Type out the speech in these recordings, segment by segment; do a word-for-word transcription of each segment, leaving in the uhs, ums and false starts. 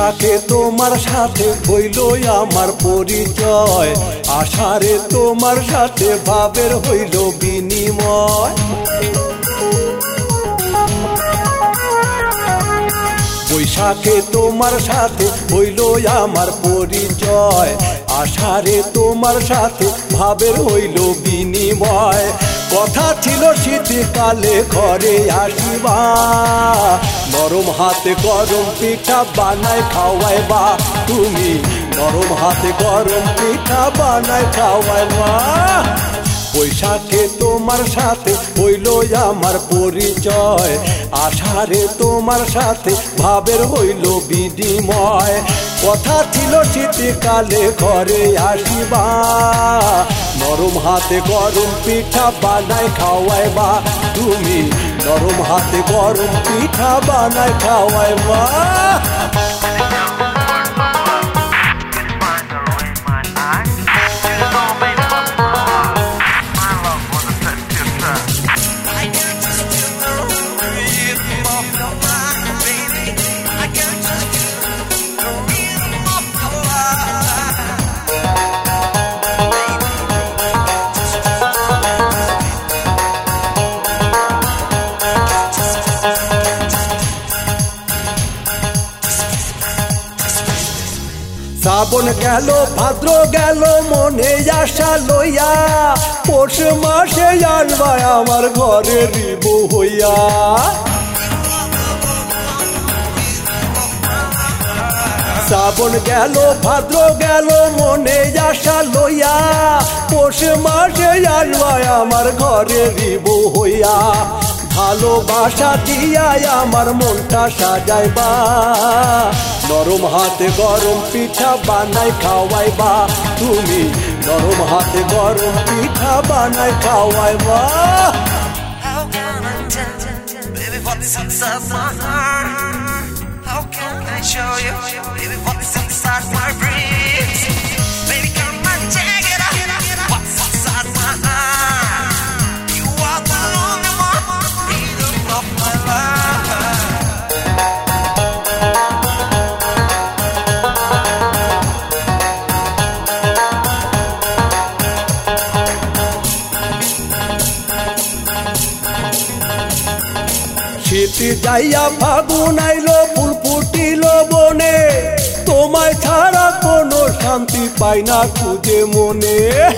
বৈশাখে তোমার সাথে হইল আমার পরিচয়, আষাঢ়ে তোমার সাথে ভাবের হইল বিনিময়। বৈশাখে তোমার সাথে হইল আমার পরিচয়, আষাঢ়ে তোমার সাথে ভাবের হইল বিনিময়। কথা ছিল শীতকালে ঘরে আসিবা, নরম হাতে গরম পিঠা বানায় খাওয়াইবা তুমি, নরম হাতে গরম পিঠা বানায় খাওয়াইবা। বৈশাখে তোমার সাথে হইল আমার পরিচয়, আষাঢ়ে তোমার সাথে ভাবের হইল বিনিময়। কথা ছিল শীতকালে ঘরে আসিবা, নরম হাতে গরম পিঠা বানায় খাওয়াইবা তুমি, নরম হাতে গরম পিঠা বানায় খাওয়াইবা। শ্রাবণ গেল ভাদ্র গেল মনে আশা লইয়া, পৌষ মাসে আসবা আমার ঘরে রিব হইয়া। শ্রাবণ গেল ভাদ্র গেল মনে আশা লইয়া, পৌষ মাসে আসবা আমার ঘরে রিব হইয়া। ভালোবাসা দিয়া আমার মনটা সাজাইবা, নরম হাতে গরম পিঠা বানায় খাওয়াইবা তুমি, নরম হাতে গরম পিঠা বানায় খাওয়াইবা। How can I tell, baby, what's inside my heart? How can I show you, baby, what's inside my dreams? Baby, come and check it out, what's inside my heart? You are the only one, freedom of my life. শীত যাইয়া ফাগুন আইলো ফুল ফুটিল বনে, তোমায় ছাড়া কোনো শান্তি পাই না খুঁজে মনে।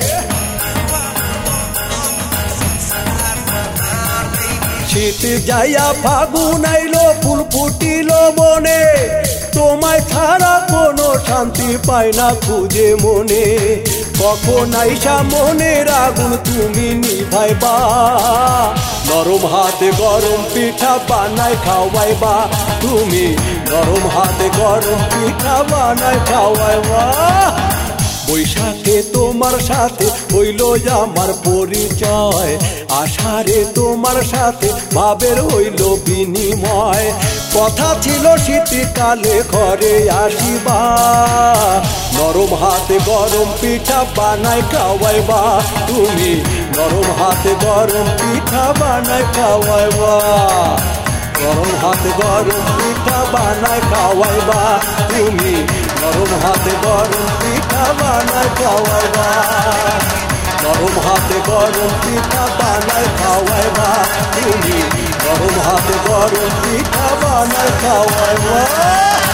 শীত যাইয়া ফাগুন আইলো ফুল ফুটিল বনে, তোমায় ছাড়া কোনো শান্তি পাই না খুঁজে মনে। কখন আইসা মনের আগুন তুমি নিভাইবা, নরম হাতে গরম পিঠা বানায় খাওয়াইবা তুমি, নরম হাতে গরম পিঠা বানায় খাওয়াইবা। বৈশাখে তোমার সাথে হইল আমার পরিচয়, আষাঢ়ে তোমার সাথে ভাবের হইল বিনিময়। কথা ছিল শীতকালে ঘরে আসিবা, নরম হাতে গরম পিঠা বানায় খাওয়াইবা তুমি, নরম হাতে গরম পিঠা বানায় খাওয়াইবা, গরম হাতে গরম পিঠা বানায় খাওয়াইবা তুমি, নরম হাতে গরম পিঠা বানায় খাওয়াইবা, নরম হাতে গরম পিঠা বানায় খাওয়াইবা তুমি, নরম হাতে গরম পিঠা বানায় খাওয়াইবা।